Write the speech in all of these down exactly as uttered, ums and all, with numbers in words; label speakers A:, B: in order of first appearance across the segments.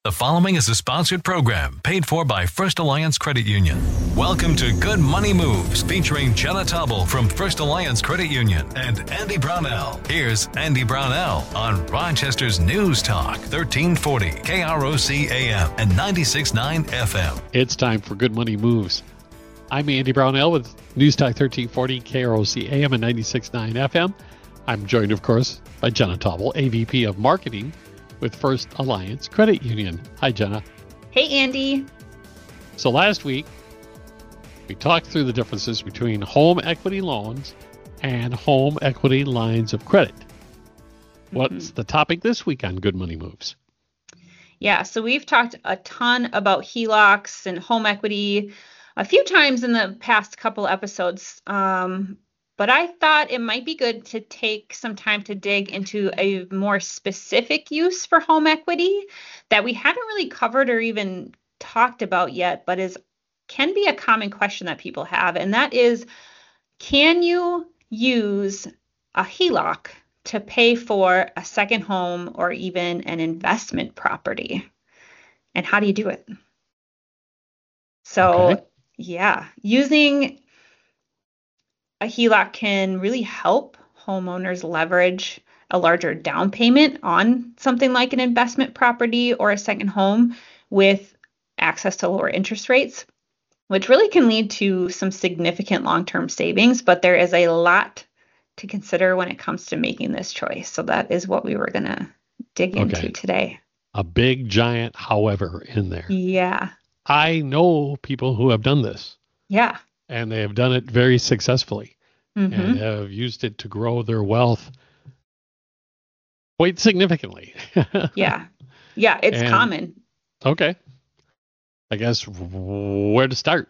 A: The following is a sponsored program paid for by First Alliance Credit Union. Welcome to Good Money Moves, featuring Jenna Tobble from First Alliance Credit Union and Andy Brownell. Here's Andy Brownell on Rochester's News Talk, thirteen forty K R O C A M and ninety-six point nine F M.
B: It's time for Good Money Moves. I'm Andy Brownell with News Talk thirteen forty K R O C A M and ninety-six point nine F M. I'm joined, of course, by Jenna Tobble, A V P of Marketing with First Alliance Credit Union. Hi, Jenna.
C: Hey, Andy.
B: So last week, we talked through the differences between home equity loans and home equity lines of credit. What's mm-hmm. the topic this week on Good Money Moves?
C: Yeah, so we've talked a ton about H E L O Cs and home equity a few times in the past couple episodes. Um, But I thought it might be good to take some time to dig into a more specific use for home equity that we haven't really covered or even talked about yet, but is can be a common question that people have. And that is, can you use a H E L O C to pay for a second home or even an investment property? And how do you do it? So, okay. yeah, using a H E L O C can really help homeowners leverage a larger down payment on something like an investment property or a second home with access to lower interest rates, which really can lead to some significant long-term savings. But there is a lot to consider when it comes to making this choice. So that is what we were going to dig into
B: okay.
C: today.
B: A big, giant however in there.
C: Yeah.
B: I know people who have done this.
C: Yeah.
B: And they have done it very successfully
C: mm-hmm.
B: and have used it to grow their wealth quite significantly.
C: yeah. Yeah, it's
B: and,
C: common.
B: Okay. I guess where to start?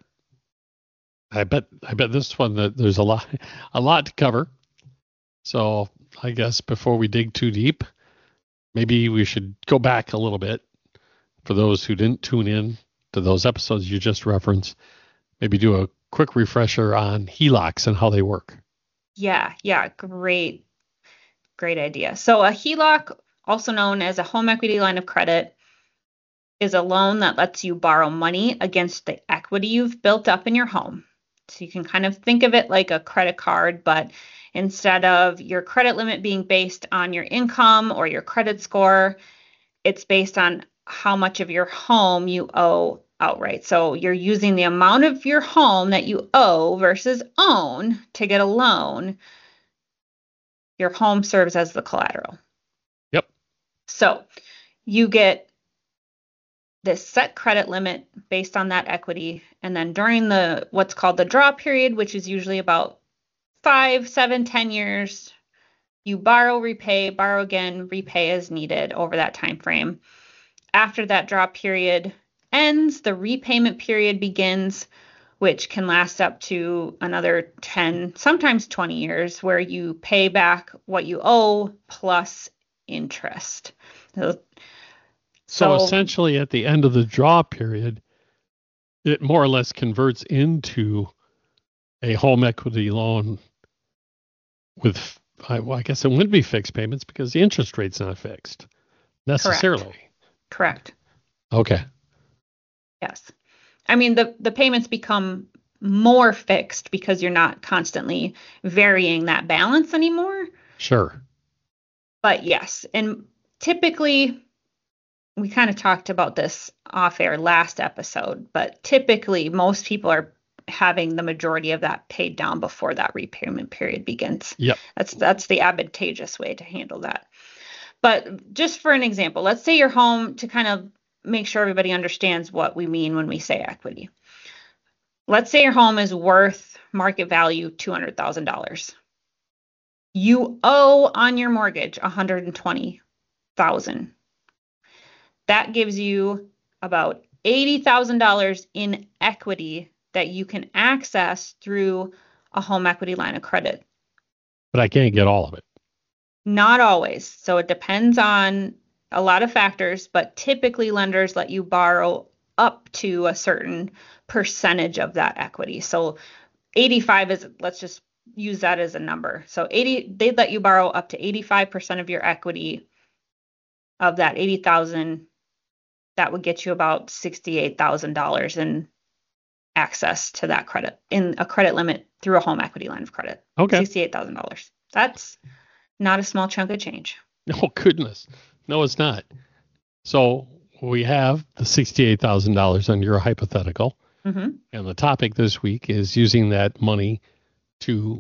B: I bet I bet this one that there's a lot a lot to cover. So I guess before we dig too deep, maybe we should go back a little bit for those who didn't tune in to those episodes you just referenced. Maybe do a quick refresher on H E L O Cs and how they work.
C: Yeah, yeah, great, great idea. So a H E L O C, also known as a home equity line of credit, is a loan that lets you borrow money against the equity you've built up in your home. So you can kind of think of it like a credit card, but instead of your credit limit being based on your income or your credit score, it's based on how much of your home you owe outright. So you're using the amount of your home that you owe versus own to get a loan. Your home serves as the collateral.
B: Yep.
C: So you get this set credit limit based on that equity. And then during the what's called the draw period, which is usually about five, seven, ten years, you borrow, repay, borrow again, repay as needed over that time frame. After that draw period ends, the repayment period begins, which can last up to another ten, sometimes twenty years, where you pay back what you owe plus interest. So,
B: so essentially at the end of the draw period, it more or less converts into a home equity loan with, I, well, I guess it wouldn't be fixed payments because the interest rate's not fixed necessarily.
C: Correct. Correct.
B: Okay.
C: Yes. I mean, the, the payments become more fixed because you're not constantly varying that balance anymore.
B: Sure.
C: But yes, and typically, we kind of talked about this off air last episode, but typically most people are having the majority of that paid down before that repayment period begins.
B: Yep.
C: That's, that's the advantageous way to handle that. But just for an example, let's say your home, to kind of make sure everybody understands what we mean when we say equity. Let's say your home is worth market value two hundred thousand dollars. You owe on your mortgage one hundred twenty thousand dollars. That gives you about eighty thousand dollars in equity that you can access through a home equity line of credit.
B: But I can't get all of it.
C: Not always. So it depends on a lot of factors, but typically lenders let you borrow up to a certain percentage of that equity. So eighty-five is, let's just use that as a number. So eighty, they'd let you borrow up to eighty-five percent of your equity of that eighty thousand that would get you about sixty-eight thousand dollars in access to that credit, in a credit limit through a home equity line of credit.
B: Okay.
C: sixty-eight thousand dollars. That's not a small chunk of change.
B: Oh, goodness. No, it's not. So we have the sixty-eight thousand dollars on your hypothetical.
C: Mm-hmm.
B: And the topic this week is using that money to,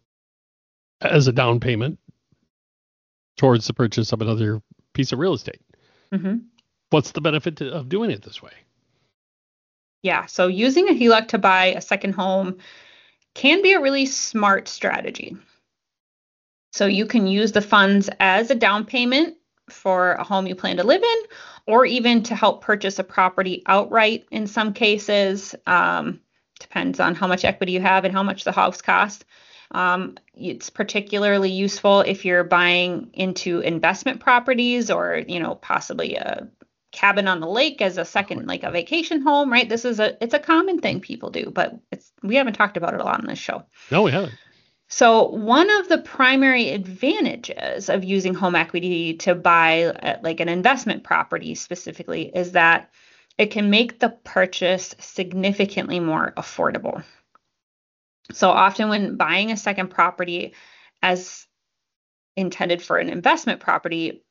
B: as a down payment towards the purchase of another piece of real estate.
C: Mm-hmm.
B: What's the benefit to, of doing it this way?
C: Yeah, so using a H E L O C to buy a second home can be a really smart strategy. So you can use the funds as a down payment for a home you plan to live in, or even to help purchase a property outright in some cases. Um, depends on how much equity you have and how much the house costs. Um, it's particularly useful if you're buying into investment properties, or, you know, possibly a cabin on the lake as a second, like a vacation home, right? This is a, it's a common thing people do, but it's, we haven't talked about it a lot on this show.
B: No, we haven't.
C: So one of the primary advantages of using home equity to buy uh, like an investment property specifically is that it can make the purchase significantly more affordable. So often when buying a second property as intended for an investment property,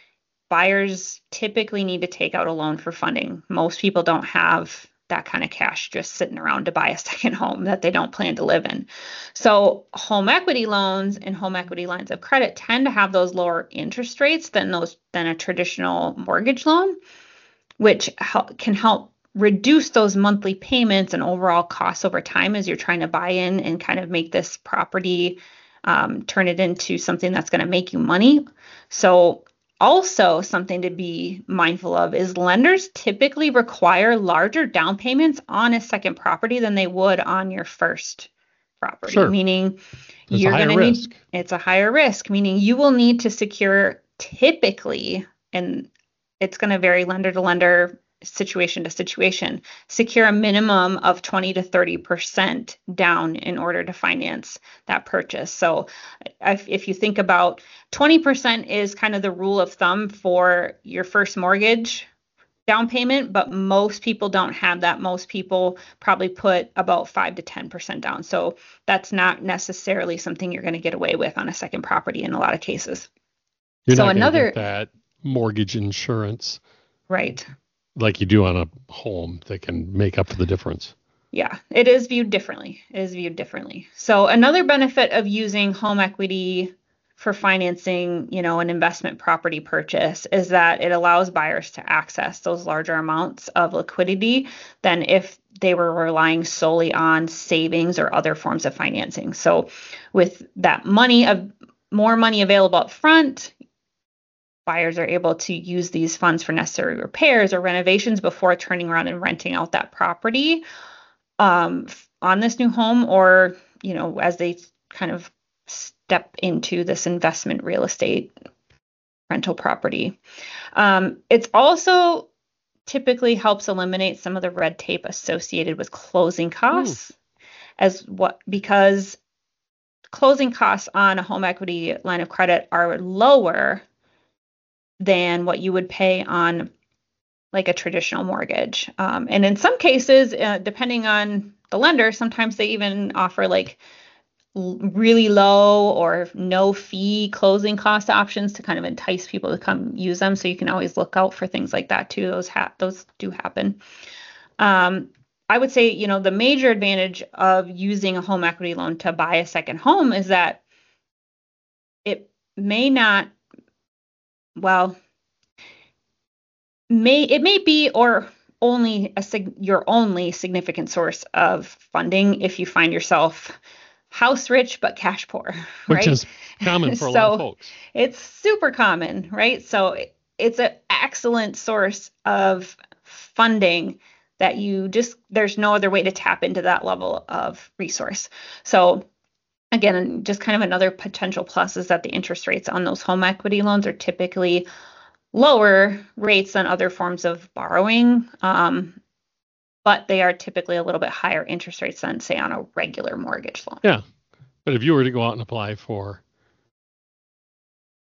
C: buyers typically need to take out a loan for funding. Most people don't have that kind of cash just sitting around to buy a second home that they don't plan to live in. So home equity loans and home equity lines of credit tend to have those lower interest rates than those than a traditional mortgage loan, which help, can help reduce those monthly payments and overall costs over time as you're trying to buy in and kind of make this property, um, turn it into something that's going to make you money. So also, something to be mindful of is lenders typically require larger down payments on a second property than they would on your first property.
B: Sure.
C: Meaning
B: It's
C: you're
B: a higher
C: going to need,
B: risk.
C: it's a higher risk, meaning you will need to secure typically, and it's going to vary lender to lender, situation to situation, secure a minimum of twenty to thirty percent down in order to finance that purchase. So if, if you think about twenty percent is kind of the rule of thumb for your first mortgage down payment, but most people don't have that. Most people probably put about five to ten percent down. So that's not necessarily something you're going to get away with on a second property in a lot of cases.
B: You're
C: so
B: not
C: another
B: get that mortgage insurance
C: right.
B: like you do on a home that can make up for the difference.
C: Yeah, it is viewed differently. It is viewed differently. So another benefit of using home equity for financing, you know, an investment property purchase is that it allows buyers to access those larger amounts of liquidity than if they were relying solely on savings or other forms of financing. So with that money, of more money available up front, buyers are able to use these funds for necessary repairs or renovations before turning around and renting out that property um, on this new home, or, you know, as they kind of step into this investment real estate rental property. Um, it's also typically helps eliminate some of the red tape associated with closing costs, Ooh. as what because closing costs on a home equity line of credit are lower than what you would pay on like a traditional mortgage. Um, and in some cases, uh, depending on the lender, sometimes they even offer like l- really low or no fee closing cost options to kind of entice people to come use them. So you can always look out for things like that too. Those ha- those do happen. Um, I would say, you know, the major advantage of using a home equity loan to buy a second home is that it may not Well, may it may be or only a sig- your only significant source of funding if you find yourself house rich but cash poor, right?
B: Which is common for a
C: so
B: lot of folks.
C: It's super common, right? So it, it's an excellent source of funding that you just there's no other way to tap into that level of resource. So again, just kind of another potential plus is that the interest rates on those home equity loans are typically lower rates than other forms of borrowing, um, but they are typically a little bit higher interest rates than, say, on a regular mortgage loan.
B: Yeah, but if you were to go out and apply for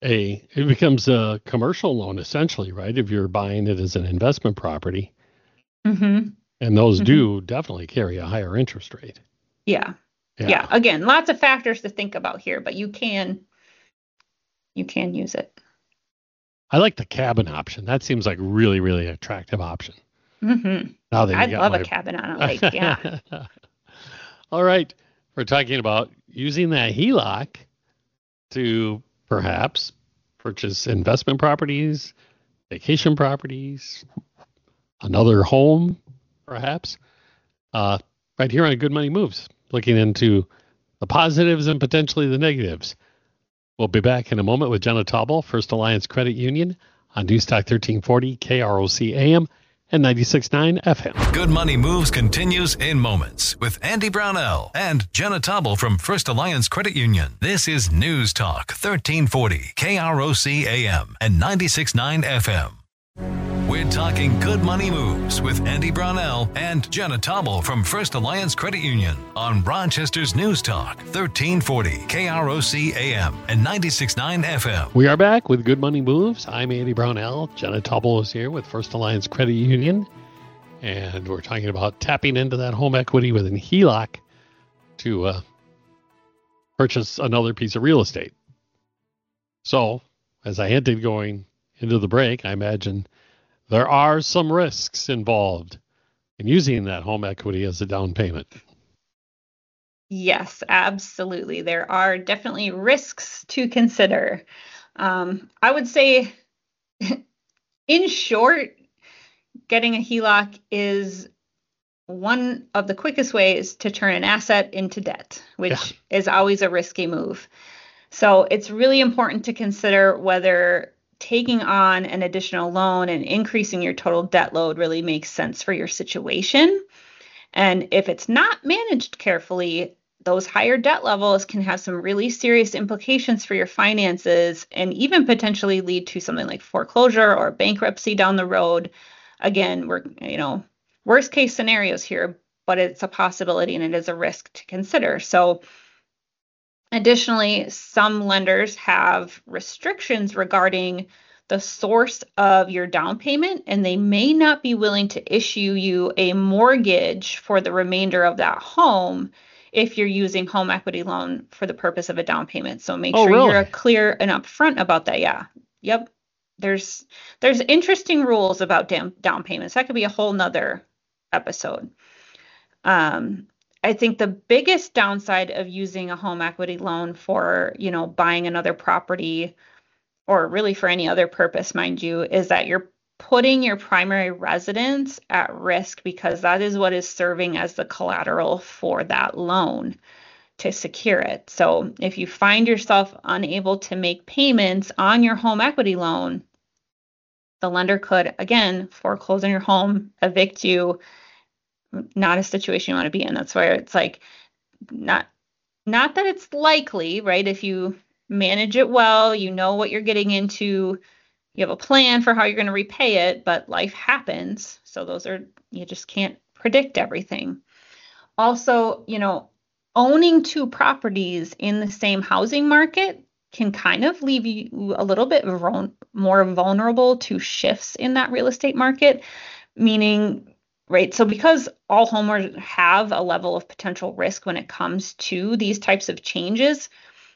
B: a it becomes a commercial loan essentially, right? If you're buying it as an investment property,
C: Mm-hmm.
B: and those
C: Mm-hmm.
B: do definitely carry a higher interest rate.
C: Yeah.
B: Yeah.
C: Yeah. Again, lots of factors to think about here, but you can you can use it.
B: I like the cabin option. That seems like really, really attractive option.
C: Mm-hmm.
B: Now that you
C: I'd
B: got
C: love
B: my...
C: a cabin on a lake. Yeah.
B: All right. We're talking about using that H E L O C to perhaps purchase investment properties, vacation properties, another home, perhaps. Uh, right here on Good Money Moves, looking into the positives and potentially the negatives. We'll be back in a moment with Jenna Tauble, First Alliance Credit Union, on Newstalk thirteen forty, K R O C A M, and ninety-six point nine F M.
A: Good Money Moves continues in moments with Andy Brownell and Jenna Tauble from First Alliance Credit Union. This is News Talk thirteen forty, K R O C A M, and ninety-six point nine F M. We're talking Good Money Moves with Andy Brownell and Jenna Tauble from First Alliance Credit Union on Rochester's News Talk thirteen forty, K R O C A M, and ninety-six point nine F M.
B: We are back with Good Money Moves. I'm Andy Brownell. Jenna Tauble is here with First Alliance Credit Union. And we're talking about tapping into that home equity with an H E L O C to uh, purchase another piece of real estate. So, as I hinted going into the break, I imagine there are some risks involved in using that home equity as a down payment.
C: Yes, absolutely. There are definitely risks to consider. Um, I would say, in short, getting a H E L O C is one of the quickest ways to turn an asset into debt, which yeah. is always a risky move. So it's really important to consider whether taking on an additional loan and increasing your total debt load really makes sense for your situation. And if it's not managed carefully, those higher debt levels can have some really serious implications for your finances and even potentially lead to something like foreclosure or bankruptcy down the road. Again, we're, you know, worst case scenarios here, but it's a possibility and it is a risk to consider. So additionally, some lenders have restrictions regarding the source of your down payment, and they may not be willing to issue you a mortgage for the remainder of that home if you're using home equity loan for the purpose of a down payment. So make
B: oh,
C: sure
B: really?
C: you're clear and upfront about that. Yeah. Yep. There's there's interesting rules about down, down payments. That could be a whole nother episode. Um, I think the biggest downside of using a home equity loan for, you know, buying another property, or really for any other purpose, mind you, is that you're putting your primary residence at risk because that is what is serving as the collateral for that loan to secure it. So if you find yourself unable to make payments on your home equity loan, the lender could, again, foreclose on your home, evict you. Not a situation you want to be in. That's where it's like, not, not that it's likely, right? If you manage it well, you know what you're getting into, you have a plan for how you're going to repay it, but life happens. So those are, you just can't predict everything. Also, you know, owning two properties in the same housing market can kind of leave you a little bit more vulnerable to shifts in that real estate market, meaning, right, so because all homeowners have a level of potential risk when it comes to these types of changes,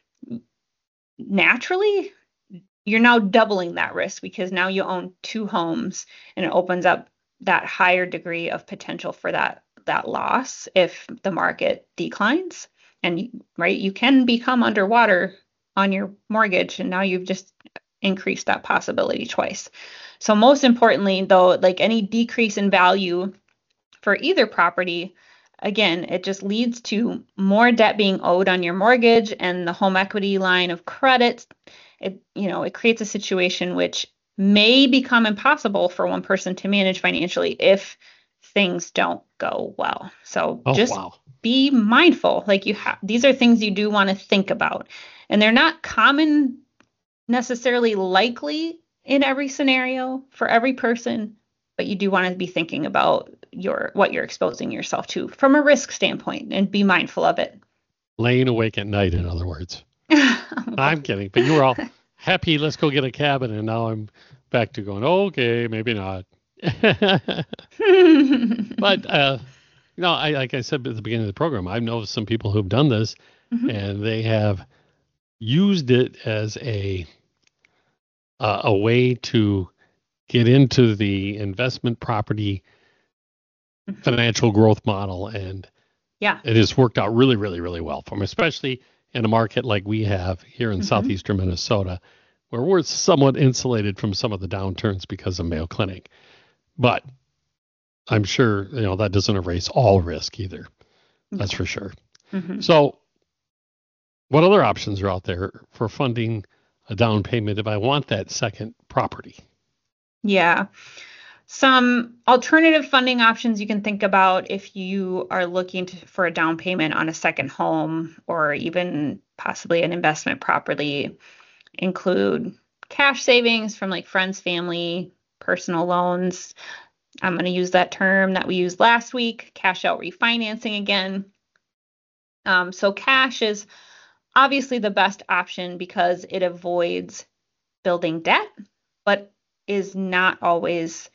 C: naturally, you're now doubling that risk because now you own two homes and it opens up that higher degree of potential for that that loss if the market declines. And right, you can become underwater on your mortgage, and now you've just increased that possibility twice. So most importantly, though, like any decrease in value for either property, again, it just leads to more debt being owed on your mortgage and the home equity line of credit. It, you know, it creates a situation which may become impossible for one person to manage financially if things don't go well. So
B: oh,
C: just
B: wow.
C: be mindful. Like you have, these are things you do want to think about, and they're not common, necessarily likely in every scenario for every person, but you do want to be thinking about your what you're exposing yourself to from a risk standpoint and be mindful of it.
B: Laying awake at night, in other words. I'm kidding, but you were all happy, let's go get a cabin, and now I'm back to going, okay, maybe not. But, uh, you know, I, like I said at the beginning of the program, I've noticed some people who've done this, mm-hmm. and they have used it as a uh, a way to get into the investment property mm-hmm. financial growth model, and
C: yeah,
B: it has worked out really, really, really well for them, especially in a market like we have here in mm-hmm. southeastern Minnesota, where we're somewhat insulated from some of the downturns because of Mayo Clinic. But I'm sure, you know, that doesn't erase all risk either. That's for sure. Mm-hmm. So what other options are out there for funding a down payment if I want that second property?
C: Yeah. Some alternative funding options you can think about if you are looking to, for a down payment on a second home or even possibly an investment property include cash savings from like friends, family, personal loans. I'm going to use that term that we used last week, cash out refinancing again. Um, so cash is obviously the best option because it avoids building debt, but is not always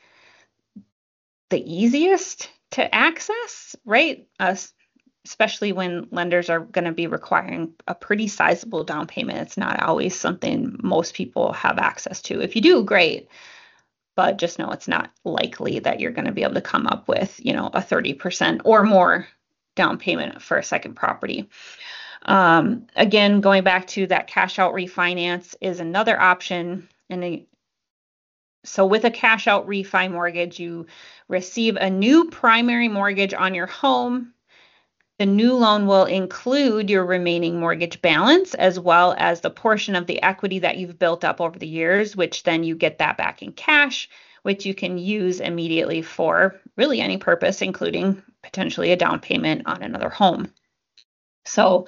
C: the easiest to access, right? Uh, especially when lenders are going to be requiring a pretty sizable down payment. It's not always something most people have access to. If you do, great. But just know it's not likely that you're going to be able to come up with, you know, a thirty percent or more down payment for a second property. Um, again, going back to that cash out refinance is another option. And a, so with a cash out refi mortgage, you receive a new primary mortgage on your home. The new loan will include your remaining mortgage balance as well as the portion of the equity that you've built up over the years, which then you get that back in cash, which you can use immediately for really any purpose, including potentially a down payment on another home. So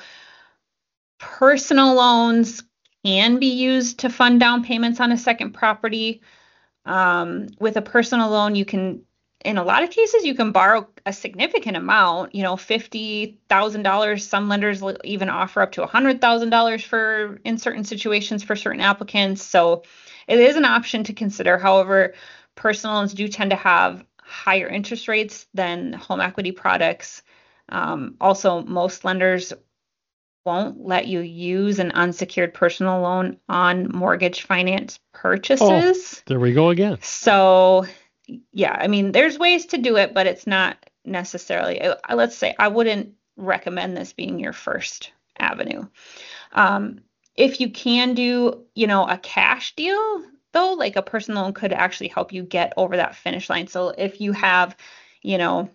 C: personal loans can be used to fund down payments on a second property. Um, with a personal loan, you can in a lot of cases, you can borrow a significant amount, you know, fifty thousand dollars. Some lenders will even offer up to one hundred thousand dollars for in certain situations for certain applicants. So it is an option to consider. However, personal loans do tend to have higher interest rates than home equity products. Um, also, most lenders won't let you use an unsecured personal loan on mortgage finance purchases.
B: Oh, there we go again.
C: So yeah, I mean, there's ways to do it, but it's not necessarily, let's say, I wouldn't recommend this being your first avenue. Um, if you can do, you know, a cash deal, though, like a personal loan could actually help you get over that finish line. So if you have, you know,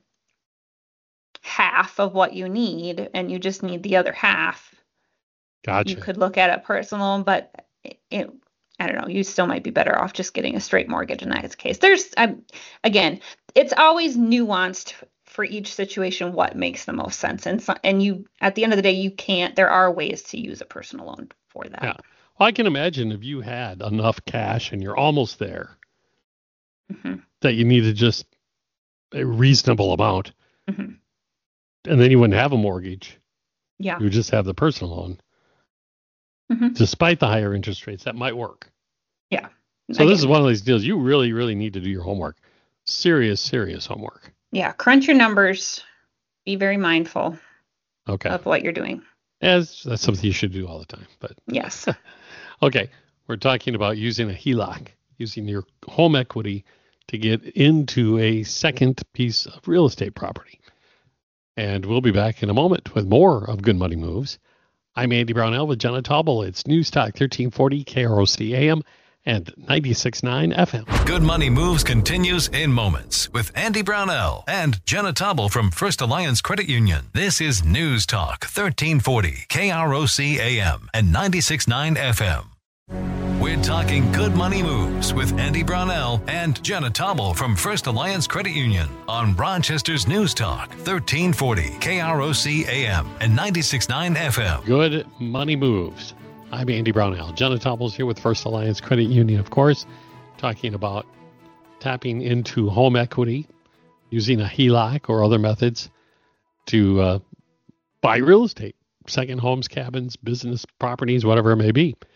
C: half of what you need and you just need the other half,
B: gotcha.
C: You could look at a personal loan, but it, it I don't know, you still might be better off just getting a straight mortgage in that case. There's, um, again, it's always nuanced for each situation what makes the most sense. And so, and you, at the end of the day, you can't, there are ways to use a personal loan for that.
B: Yeah. Well, I can imagine if you had enough cash and you're almost there, mm-hmm. that you needed just a reasonable amount, mm-hmm. and then you wouldn't have a mortgage.
C: Yeah.
B: You would just have the personal loan. Mm-hmm. Despite the higher interest rates, that might work.
C: Yeah.
B: So this is one of these deals you really, really need to do your homework. Serious, serious homework.
C: Yeah. Crunch your numbers. Be very mindful
B: okay.
C: of what you're doing.
B: As that's something you should do all the time. But
C: yes.
B: Okay. We're talking about using a H E L O C, using your home equity to get into a second piece of real estate property. And we'll be back in a moment with more of Good Money Moves. I'm Andy Brownell with Jenna Tauble. It's News Talk thirteen forty K R O C A M and ninety-six point nine F M.
A: Good Money Moves continues in moments with Andy Brownell and Jenna Tauble from First Alliance Credit Union. This is News Talk thirteen forty K R O C A M and ninety-six point nine F M. We're talking Good Money Moves with Andy Brownell and Jenna Tauble from First Alliance Credit Union on Rochester's News Talk thirteen forty K R O C A M and ninety-six point nine F M.
B: Good Money Moves. I'm Andy Brownell. Jenna Tauble's here with First Alliance Credit Union, of course, talking about tapping into home equity, using a H E L O C or other methods to uh, buy real estate, second homes, cabins, business properties, whatever it may be.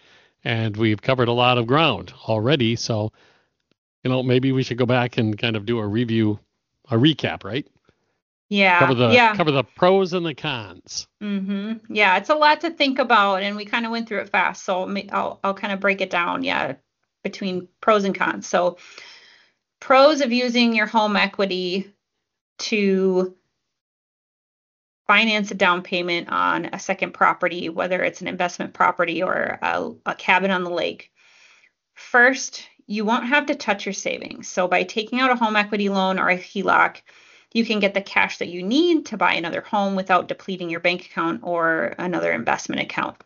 B: and we've covered a lot of ground already. So, you know, maybe we should go back and kind of do a review, a recap, right?
C: Yeah.
B: Cover the
C: yeah.
B: cover the pros and the cons.
C: Mm-hmm. Yeah, it's a lot to think about, and we kind of went through it fast. So ma- I'll I'll kind of break it down. Yeah, between pros and cons. So pros of using your home equity to finance a down payment on a second property, whether it's an investment property or a, a cabin on the lake. First, you won't have to touch your savings. So by taking out a home equity loan or a H E L O C, you can get the cash that you need to buy another home without depleting your bank account or another investment account.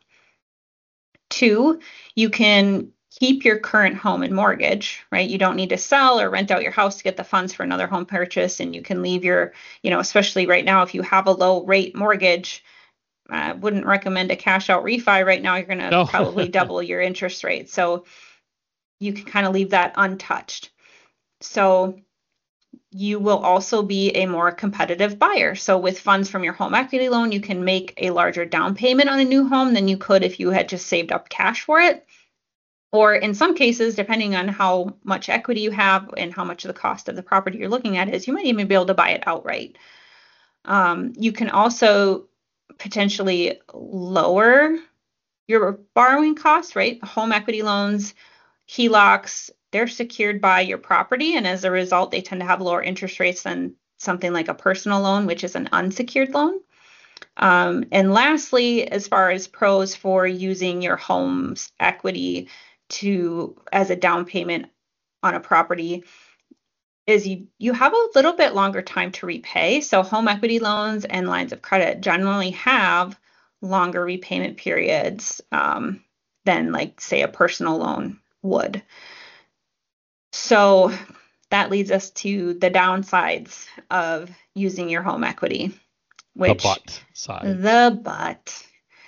C: Two, you can keep your current home and mortgage, right? You don't need to sell or rent out your house to get the funds for another home purchase. And you can leave your, you know, especially right now, if you have a low rate mortgage, I wouldn't recommend a cash out refi right now. You're going to
B: No.
C: probably double your interest rate. So you can kind of leave that untouched. So you will also be a more competitive buyer. So with funds from your home equity loan, you can make a larger down payment on a new home than you could if you had just saved up cash for it. Or in some cases, depending on how much equity you have and how much of the cost of the property you're looking at is, you might even be able to buy it outright. Um, you can also potentially lower your borrowing costs, right? Home equity loans, H E L O Cs, they're secured by your property. And as a result, they tend to have lower interest rates than something like a personal loan, which is an unsecured loan. Um, and lastly, as far as pros for using your home's equity to as a down payment on a property is you you have a little bit longer time to repay. So home equity loans and lines of credit generally have longer repayment periods um, than, like, say, a personal loan would. So that leads us to the downsides of using your home equity, which
B: the but side.
C: the but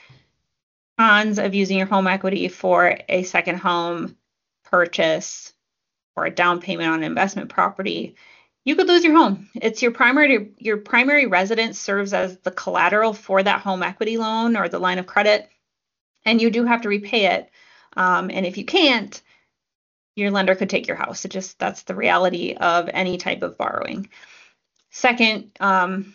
C: cons of using your home equity for a second home purchase or a down payment on an investment property. You could lose your home. It's your primary your primary residence serves as the collateral for that home equity loan or the line of credit, and you do have to repay it. Um, and if you can't, your lender could take your house. It just that's the reality of any type of borrowing. Second, um,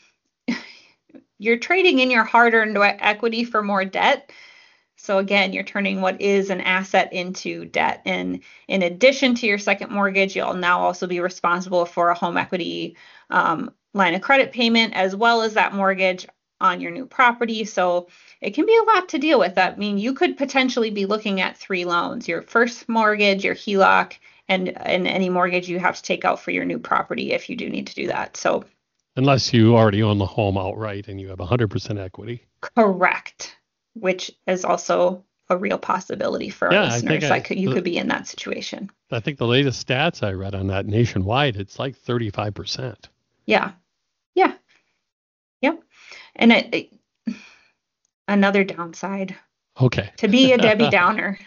C: you're trading in your hard-earned equity for more debt. So again, you're turning what is an asset into debt. And in addition to your second mortgage, you'll now also be responsible for a home equity um, line of credit payment, as well as that mortgage on your new property. So it can be a lot to deal with. I mean, you could potentially be looking at three loans: your first mortgage, your H E L O C, and, and any mortgage you have to take out for your new property if you do need to do that. So
B: unless you already own the home outright and you have one hundred percent equity.
C: Correct. Which is also a real possibility for our
B: Yeah, I
C: listeners.
B: think I-
C: Like you could be in that situation.
B: I think the latest stats I read on that nationwide, it's like thirty-five percent.
C: Yeah. Yeah. Yep. And it, it, another downside
B: Okay.
C: to be a Debbie Downer,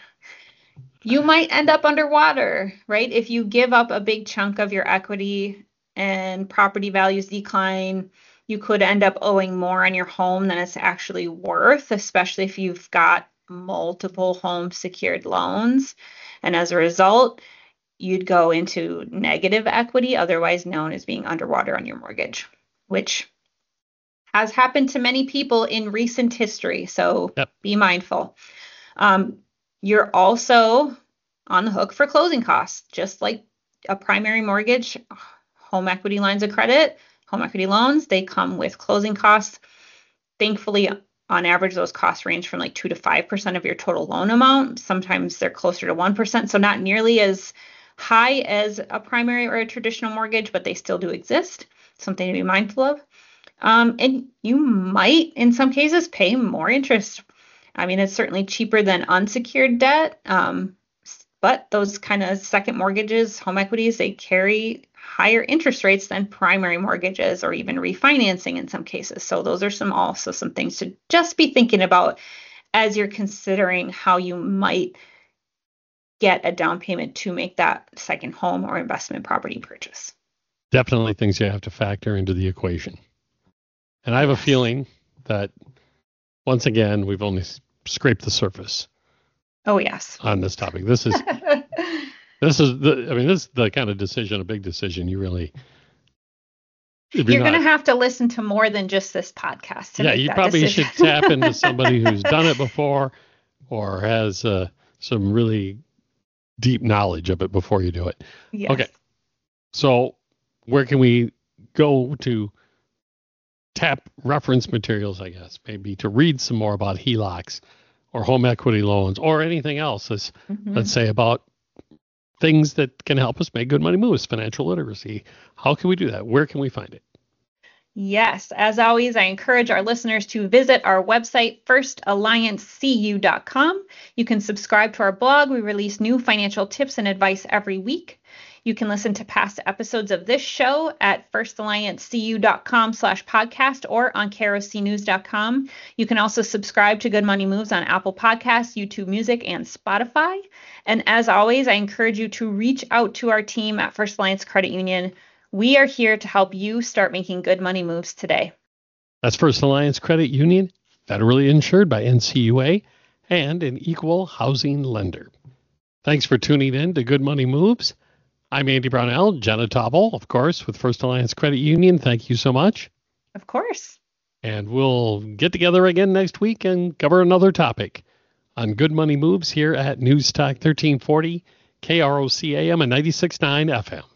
C: you might end up underwater, right? If you give up a big chunk of your equity and property values decline, you could end up owing more on your home than it's actually worth, especially if you've got multiple home secured loans. And as a result, you'd go into negative equity, otherwise known as being underwater on your mortgage, which has happened to many people in recent history. So
B: Yep.
C: Be mindful. Um, you're also on the hook for closing costs, just like a primary mortgage, home equity lines of credit, home equity loans, they come with closing costs. Thankfully, on average, those costs range from like two to five percent of your total loan amount. Sometimes they're closer to one percent. So not nearly as high as a primary or a traditional mortgage, but they still do exist. Something to be mindful of. Um, and you might, in some cases, pay more interest. I mean, it's certainly cheaper than unsecured debt. Um, but those kind of second mortgages, home equities, they carry higher interest rates than primary mortgages or even refinancing in some cases. So those are some also some things to just be thinking about as you're considering how you might get a down payment to make that second home or investment property purchase.
B: Definitely things you have to factor into the equation. And I have
C: Yes.
B: a feeling that, once again, we've only scraped the surface.
C: Oh, yes.
B: On this topic. This is, this is the, I mean, this is the kind of decision, a big decision you really.
C: You're going to have to listen to more than just this podcast. To
B: yeah,
C: make
B: you
C: that
B: probably
C: decision.
B: should tap into somebody who's done it before or has uh, some really deep knowledge of it before you do it.
C: Yes.
B: Okay. So where can we go to tap reference materials, I guess, maybe to read some more about H E L O Cs or home equity loans or anything else, as, mm-hmm. let's say, about things that can help us make good money moves, financial literacy. How can we do that? Where can we find it?
C: Yes, as always, I encourage our listeners to visit our website, first alliance c u dot com. You can subscribe to our blog. We release new financial tips and advice every week. You can listen to past episodes of this show at first alliance c u dot com slash podcast or on k r o c news dot com. You can also subscribe to Good Money Moves on Apple Podcasts, YouTube Music, and Spotify. And as always, I encourage you to reach out to our team at First Alliance Credit Union. We are here to help you start making good money moves today.
B: That's First Alliance Credit Union, federally insured by N C U A and an equal housing lender. Thanks for tuning in to Good Money Moves. I'm Andy Brownell, Jenna Tobble, of course, with First Alliance Credit Union. Thank you so much.
C: Of course.
B: And we'll get together again next week and cover another topic on Good Money Moves here at News Talk thirteen forty, K R O C A M and ninety-six point nine F M.